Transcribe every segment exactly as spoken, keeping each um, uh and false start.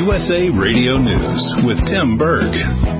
U S A Radio News with Tim Berg.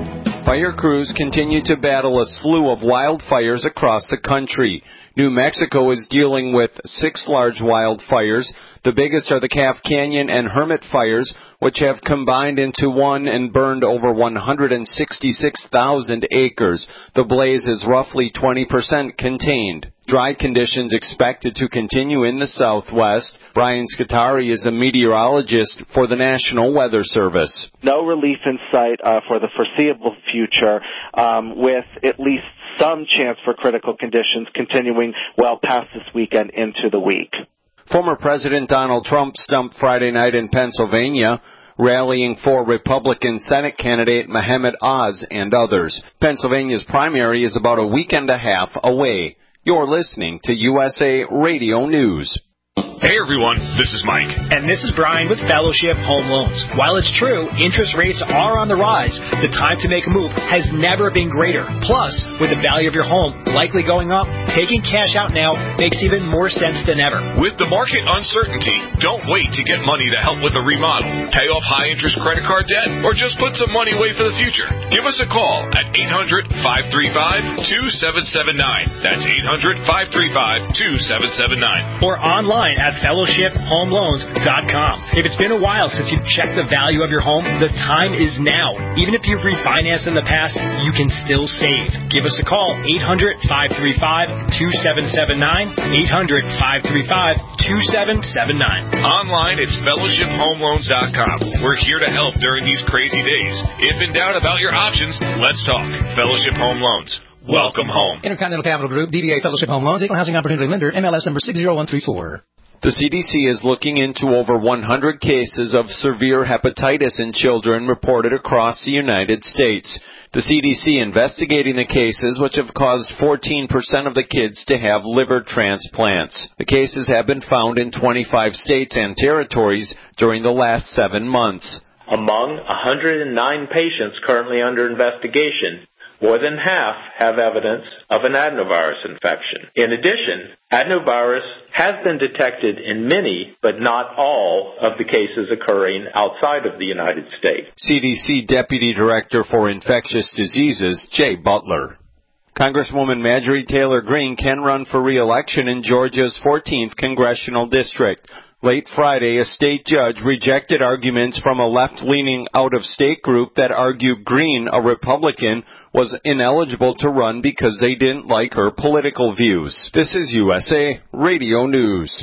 Fire crews continue to battle a slew of wildfires across the country. New Mexico is dealing with six large wildfires. The biggest are the Calf Canyon and Hermit fires, which have combined into one and burned over one hundred sixty-six thousand acres. The blaze is roughly twenty percent contained. Dry conditions expected to continue in the southwest. Brian Scutari is a meteorologist for the National Weather Service. No relief in sight uh, for the foreseeable future, um, with at least some chance for critical conditions continuing well past this weekend into the week. Former President Donald Trump stumped Friday night in Pennsylvania, rallying for Republican Senate candidate Mohammed Oz and others. Pennsylvania's primary is about a week and a half away. You're listening to U S A Radio News. Hey everyone, this is Mike. And this is Brian with Fellowship Home Loans. While it's true, interest rates are on the rise, the time to make a move has never been greater. Plus, with the value of your home likely going up, taking cash out now makes even more sense than ever. With the market uncertainty, don't wait to get money to help with a remodel, pay off high-interest credit card debt, or just put some money away for the future. Give us a call at eight hundred, five three five, two seven seven nine. That's eight hundred, five three five, two seven seven nine. Or online at fellowship home loans dot com. If it's been a while since you've checked the value of your home, the time is now. Even if you've refinanced in the past, you can still save. Give us a call, eight hundred, five three five, two seven seven nine, eight hundred, five three five, two seven seven nine. Online, it's fellowship home loans dot com. We're here to help during these crazy days. If in doubt about your options, let's talk. Fellowship Home Loans. Welcome home. Intercontinental Capital Group, D B A Fellowship Home Loans, Equal Housing Opportunity Lender, M L S number six zero one three four. The C D C is looking into over one hundred cases of severe hepatitis in children reported across the United States. The C D C investigating the cases, which have caused fourteen percent of the kids to have liver transplants. The cases have been found in twenty-five states and territories during the last seven months. Among one hundred nine patients currently under investigation, more than half have evidence of an adenovirus infection. In addition, adenovirus has been detected in many, but not all, of the cases occurring outside of the United States. C D C Deputy Director for Infectious Diseases, Jay Butler. Congresswoman Marjorie Taylor Greene can run for re-election in Georgia's fourteenth Congressional District. Late Friday, a state judge rejected arguments from a left-leaning out-of-state group that argued Greene, a Republican, was ineligible to run because they didn't like her political views. This is U S A Radio News.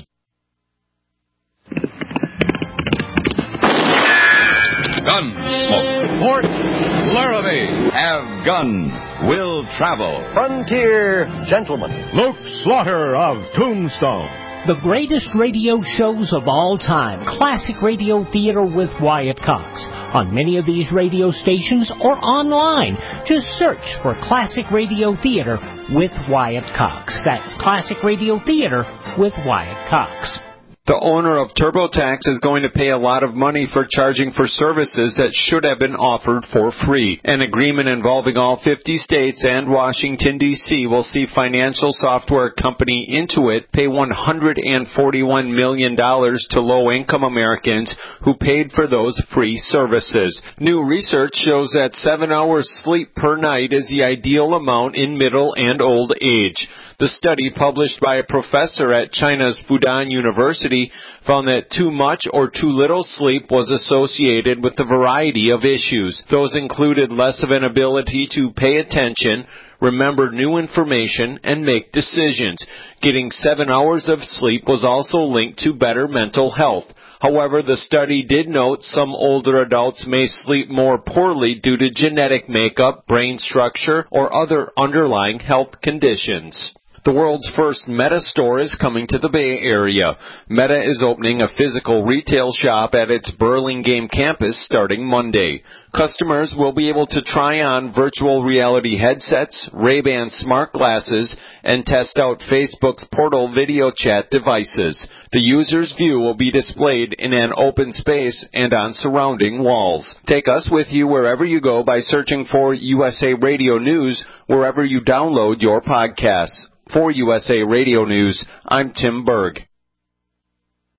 Gunsmoke. Port Laramie. Have gun. Will travel. Frontier Gentleman. Luke Slaughter of Tombstone. The greatest radio shows of all time, Classic Radio Theater with Wyatt Cox. On many of these radio stations or online, just search for Classic Radio Theater with Wyatt Cox. That's Classic Radio Theater with Wyatt Cox. The owner of TurboTax is going to pay a lot of money for charging for services that should have been offered for free. An agreement involving all fifty states and Washington, D C will see financial software company Intuit pay one hundred forty-one million dollars to low-income Americans who paid for those free services. New research shows that seven hours sleep per night is the ideal amount in middle and old age. The study, published by a professor at China's Fudan University, found that too much or too little sleep was associated with a variety of issues. Those included less of an ability to pay attention, remember new information, and make decisions. Getting seven hours of sleep was also linked to better mental health. However, the study did note some older adults may sleep more poorly due to genetic makeup, brain structure, or other underlying health conditions. The world's first Meta store is coming to the Bay Area. Meta is opening a physical retail shop at its Burlingame campus starting Monday. Customers will be able to try on virtual reality headsets, Ray-Ban smart glasses, and test out Facebook's Portal video chat devices. The user's view will be displayed in an open space and on surrounding walls. Take us with you wherever you go by searching for U S A Radio News wherever you download your podcasts. For U S A Radio News, I'm Tim Berg.